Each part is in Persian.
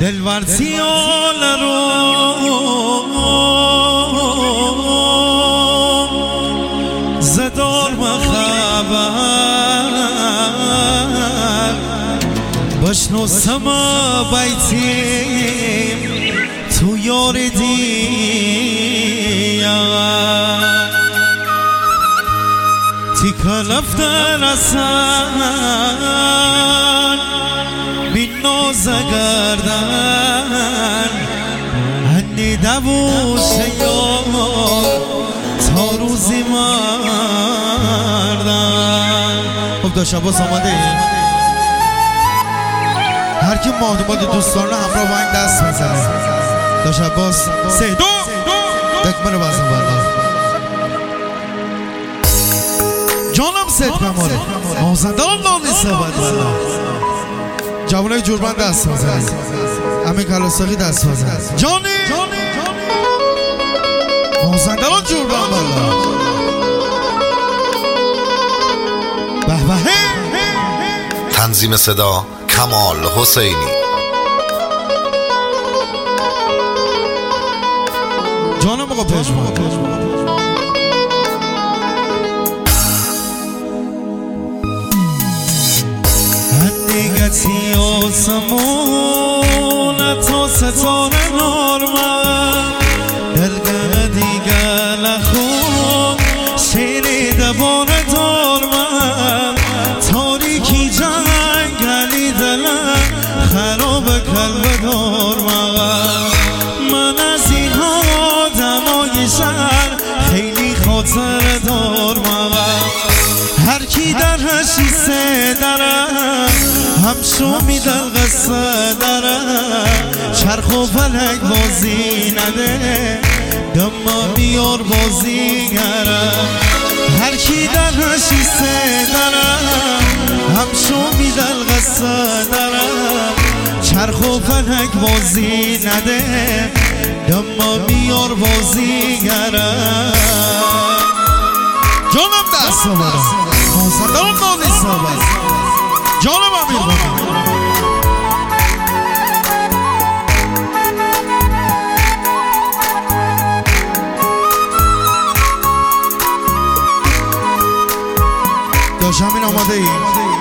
دلور سیال رو زدار مخبر بشنو سما بیتیم تو یار دیگر تی کلفتر اصلا بین نازگردن هنی دوشه یا تا روزی مردن. خب داشت عباس آماده ایم هر کی مادمات دوستانه همراه با این دست میزنه. داشت عباس 3 2 دکمه رو بزن بالا. جانم سید کماله مازندران نالی صحبت بالا. جوانای جوربند دست بزن. امین کلاساقی دست بزن. جانی مازندران جوربند بالا. به به. تنظیم صدا کمال حسینی. جانم آقا پژمان. هنگتی آسمون تا ستاره نارمن دلگه دیگه نخون شیری دبانه دارمن تاریکی جنگلی دلم خراب قلب دارمن. من از این آدمای شهر خیلی خاطر دارمن. هر کی در هشیسه درم همشو میدن قصه درم چرخ و فلک بازی نده دما بیار بازی گرم. هر کی در هشیسه درم همشو میدن قصه درم چرخ و فلک بازی نده دما بیار بازی گرم. جانم دست آمدم مازندران نالی صحبت. جانم امیر بابا. داشت همین آماده ای؟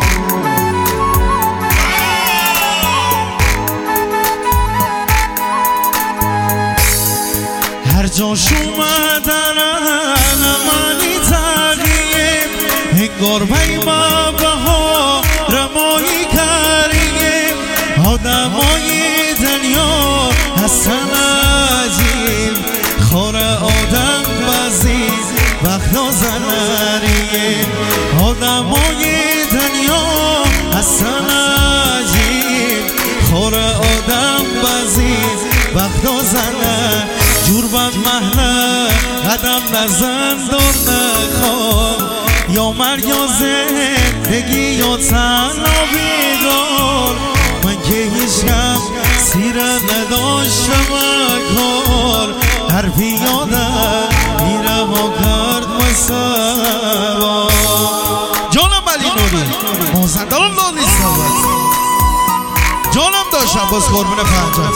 هر جاش اومدن منی تغییم انگار بیما بها رمایی کریم آدمای دنیا هستن عجیب خور آدم بزید وقت نازنریم آدمای دنیا هستن عجیب خور آدم بزید وقت نازنر جوربند محله قدم نزن دور نخواه یا مرگ یا زندگی یا تنها بیدار. من که هیچکم سیره نداشتم کار حرفی یادم میره ما کرد مسوا. جانم علی نوری مازندران نالی صحبت. جانم داشتم باز قربون پنجت.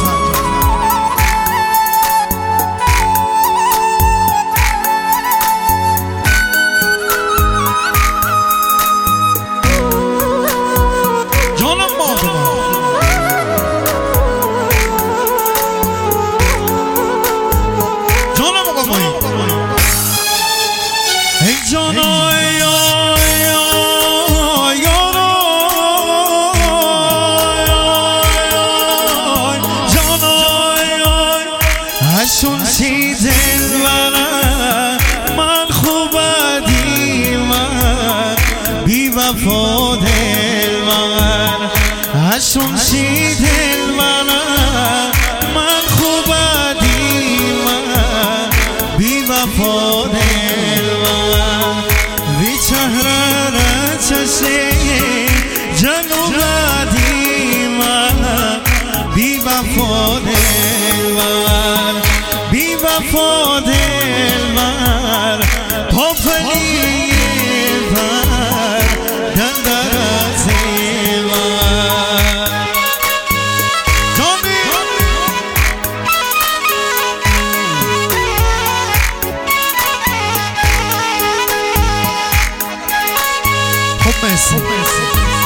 هشون چی دل برم من خوب دی من بی وفا دل من. هشون چی دل برم من خوب دی من بی وفا دل من. بی چهره چشه جنوب دی من بی وفا دل من بی وفا دل من پاپلی بر دندرت من. جانی مرسی